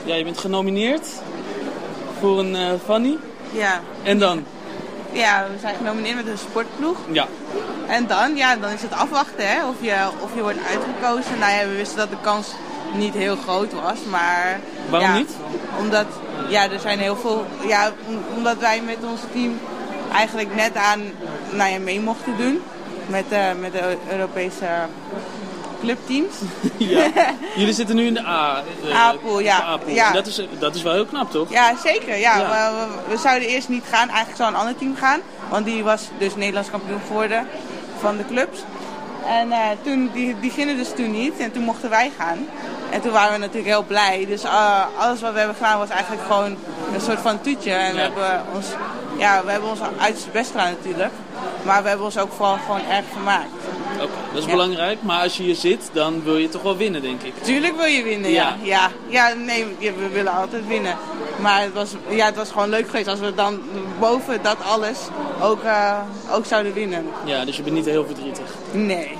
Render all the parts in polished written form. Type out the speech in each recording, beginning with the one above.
Ja, je bent genomineerd voor een Fanny. Ja. En dan? Ja, we zijn genomineerd met een sportploeg. Ja. En dan is het afwachten hè, of je wordt uitgekozen. Nou ja, we wisten dat de kans niet heel groot was, maar... Waarom niet? Omdat, er zijn heel veel... Ja, omdat wij met ons team eigenlijk net aan mee mochten doen. Met de Europese clubteams. Ja. Jullie zitten nu in de A-pool, ja. A-pool. Ja. Dat is wel heel knap, toch? Ja, zeker. Ja. We zouden eerst niet gaan. Eigenlijk zou een ander team gaan. Want die was dus Nederlands kampioen geworden van de clubs. En die gingen dus toen niet. En toen mochten wij gaan. En toen waren we natuurlijk heel blij. Dus alles wat we hebben gedaan was eigenlijk gewoon een soort van toetje. En we hebben ons uiterste best gedaan natuurlijk. Maar we hebben ons ook vooral gewoon erg vermaakt. Okay, dat is belangrijk, maar als je hier zit, dan wil je toch wel winnen, denk ik. Tuurlijk wil je winnen, ja. We willen altijd winnen. Maar het was gewoon leuk geweest als we dan boven dat alles ook zouden winnen. Ja, dus je bent niet heel verdrietig? Nee.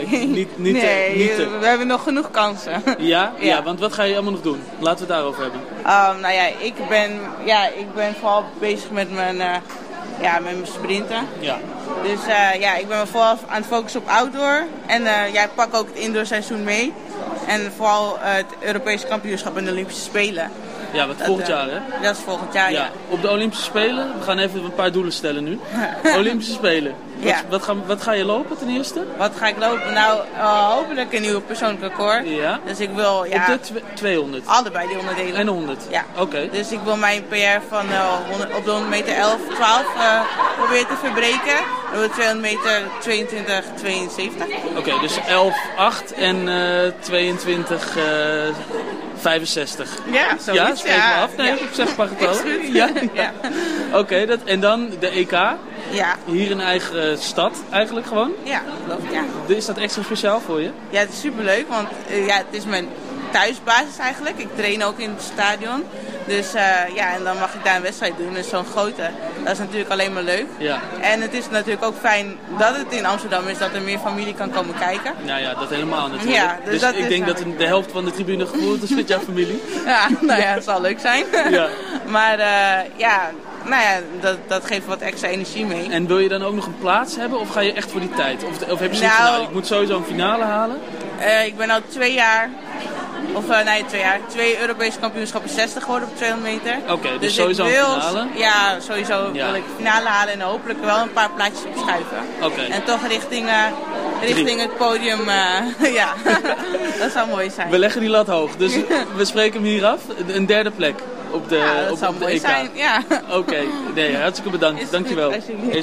We hebben nog genoeg kansen. Ja? Ja, want wat ga je allemaal nog doen? Laten we het daarover hebben. Ik ben vooral bezig met mijn sprinten. Ja. Dus ik ben me vooral aan het focussen op outdoor. En jij pakt ook het indoorseizoen mee. En vooral het Europese kampioenschap en de Olympische Spelen. Ja, wat volgend jaar hè? Dat is volgend jaar, ja. Op de Olympische Spelen, we gaan even een paar doelen stellen nu. Olympische Spelen. Wat ga je lopen ten eerste? Wat ga ik lopen? Nou, hopelijk een nieuw persoonlijk record. Ja. Dus ik wil... Op de 200? Allebei die onderdelen. En 100? Ja. Oké. Dus ik wil mijn PR van op de 100 meter 11, 12 proberen te verbreken. En op de 200 meter 22, 72. Oké, dus 11, 8 en 22... 65. Ja, zoiets. Ja, spreek me af. Nee, ik zeg een paar getallen. Ja. Oké, en dan de EK. Ja. Hier in eigen stad eigenlijk gewoon. Ja, geloof ik, ja. Is dat extra speciaal voor je? Ja, het is superleuk, want het is mijn thuisbasis eigenlijk. Ik train ook in het stadion. Dus en dan mag ik daar een wedstrijd doen. Dus zo'n grote, dat is natuurlijk alleen maar leuk. Ja. En het is natuurlijk ook fijn dat het in Amsterdam is, dat er meer familie kan komen kijken. Ja, dat helemaal natuurlijk. Ja, dus dat ik denk dat de helft van de tribune gevoeld is met jouw familie. Ja, het zal leuk zijn. Ja. Maar dat geeft wat extra energie mee. En wil je dan ook nog een plaats hebben of ga je echt voor die tijd? Of heb je zoiets van, ik moet sowieso een finale halen? Ik ben al 2 jaar... 2 Europese kampioenschappen 60 geworden op 200 meter. Oké, dus sowieso een finale? Ja, sowieso wil ik finale halen en hopelijk wel een paar plaatjes opschuiven. Oké. En toch richting het podium, dat zou mooi zijn. We leggen die lat hoog, dus we spreken hem hier af. Een derde plek op de dat zou mooi EK. zijn, ja. Oké, hartstikke bedankt. Dankjewel.